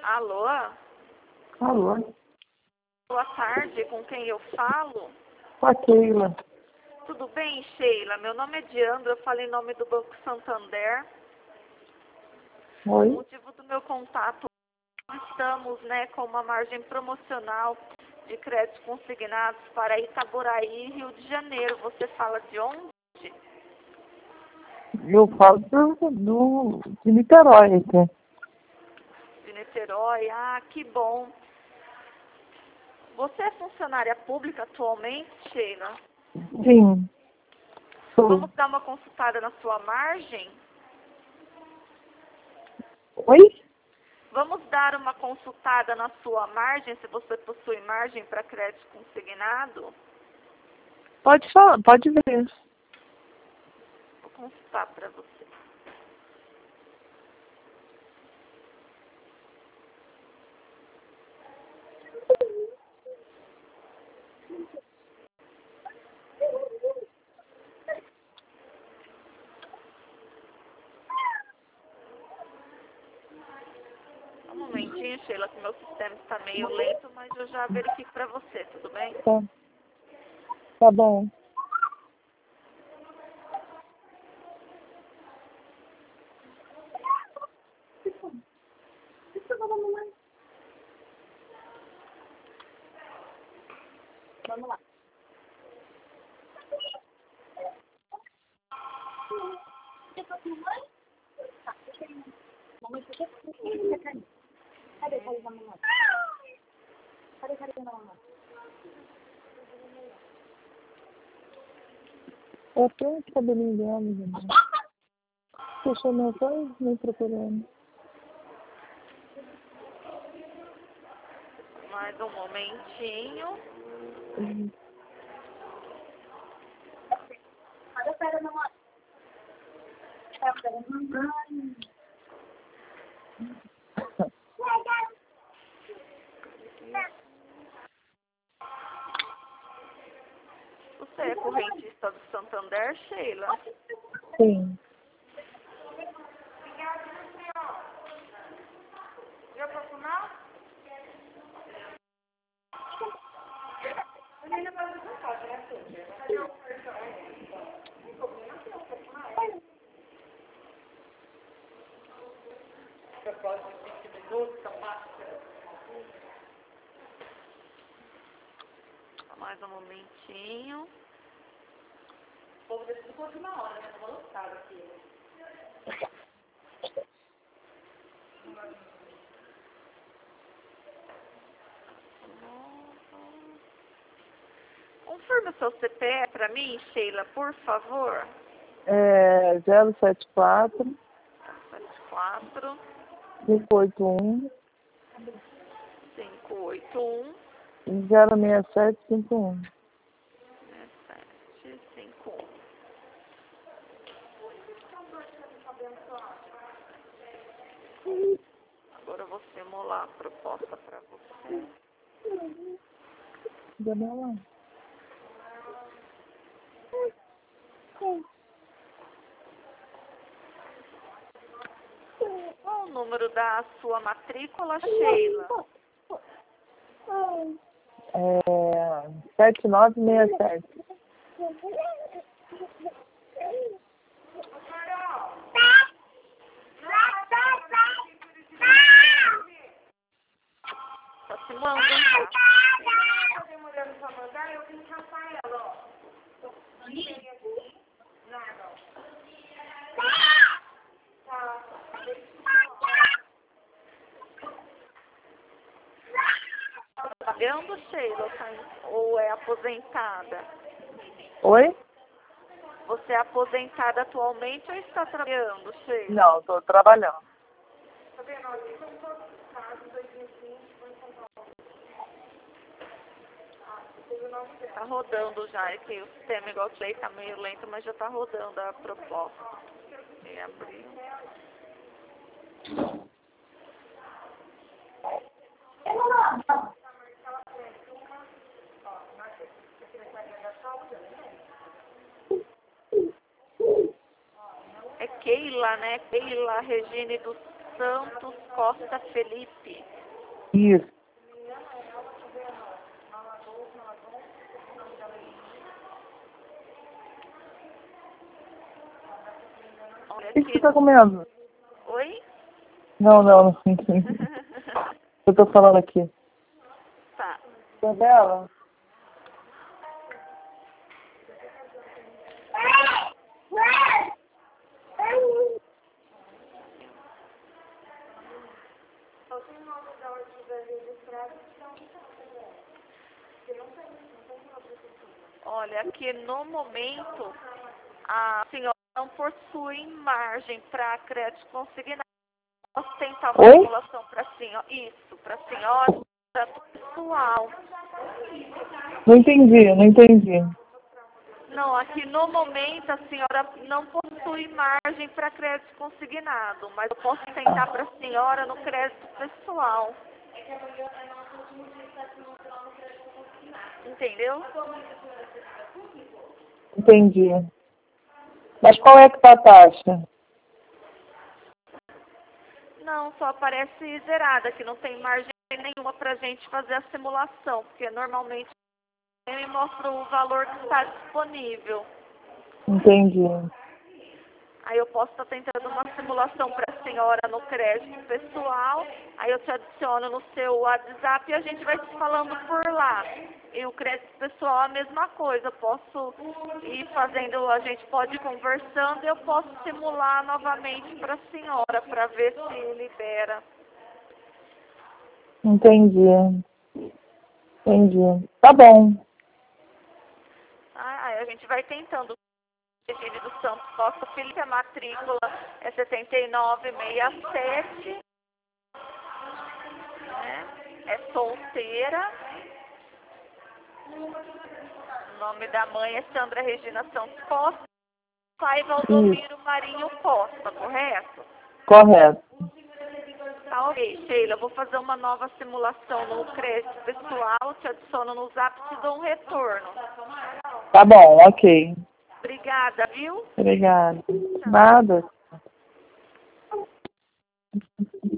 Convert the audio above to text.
Alô? Alô? Boa tarde, com quem eu falo? Com a Keila. Tudo bem, Sheila? Meu nome é Diandra, eu falo em nome do Banco Santander. O Oi? motivo do meu contato, estamos com uma margem promocional de créditos consignados para Itaboraí, Rio de Janeiro. Você fala de onde? Eu falo de Niterói aqui. De Niterói. Ah, que bom. Você é funcionária pública atualmente, Sheila? Sim. Sou. Vamos dar uma consultada na sua margem? Oi? Vamos dar uma consultada na sua margem, se você possui margem para crédito consignado? Pode falar, pode ver. Vou consultar para você. Um momentinho, Sheila, que meu sistema está meio lento, mas eu já verifico para você, tudo bem? Tá. Tá bom. Vamos lá. Mamãe, por que você quer cair? Cadê a carinha da mamãe? Cadê a carinha da mamãe? Eu tenho esse cabelinho dela, gente. Puxa, meu pai me procurando. Mais um momentinho. Cadê a carinha da mamãe? Cadê a carinha da mamãe? Você é correntista do Santander, Sheila? Sim. Já para final? Mais um momentinho. O povo decidiu por uma hora, né? Tô lotado aqui. Confirme o seu CPF para mim, Sheila, por favor. 074 74 581 581 06751. 6751. Agora eu vou simular a proposta para você. Gabriela. Qual o número da sua matrícula, Sheila? 7967. Tá simulando, tá? Tá demorando pra mandar, eu vim caçar ela, ó. Nada, ó. Tá. Tá trabalhando, Sheila, ou é aposentada? Oi? Você é aposentada atualmente ou está trabalhando, Sheila? Não, estou trabalhando. Tá vendo? Ó, aqui são todos os casos, 2020, foi em São Paulo. Ah, teve o nome dela. Tá rodando já, é que o sistema, igual eu falei, tá meio lento, mas já tá rodando a proposta. Em abril. É Keila, né? Keila Regine dos Santos Costa Felipe. Isso. Olha O que você aqui. tá comendo? Oi? Não. Eu tô falando aqui. Tá. Isabela? Olha, aqui no momento a senhora não possui margem para crédito consignado. Posso tentar uma Oi? simulação para a senhora? Isso, para a senhora, tanto pessoal. Não entendi. Não, aqui no momento a senhora não possui margem para crédito consignado, mas eu posso tentar para a senhora no crédito pessoal. Entendeu? Entendi. Mas qual é que tá a taxa? Não, só aparece zerada, que não tem margem nenhuma para a gente fazer a simulação, porque normalmente ele mostra o valor que está disponível. Entendi. Aí eu posso estar tentando uma simulação para a senhora no crédito pessoal, aí eu te adiciono no seu WhatsApp e a gente vai se falando por lá. E o crédito pessoal é a mesma coisa, eu posso ir fazendo, a gente pode ir conversando e eu posso simular novamente para a senhora, para ver se libera. Entendi. Tá bom. Aí a gente vai tentando. Virgínia dos Santos Costa Filho, a matrícula é 7967, né? É solteira. O nome da mãe é Sandra Regina Santos Costa. Pai Valdomiro Marinho Costa, correto? Correto. Tá ok, Sheila. Eu vou fazer uma nova simulação no crédito pessoal, te adiciono no Zap e te dou um retorno. Tá bom, ok. Obrigada, viu? Obrigada. Nada.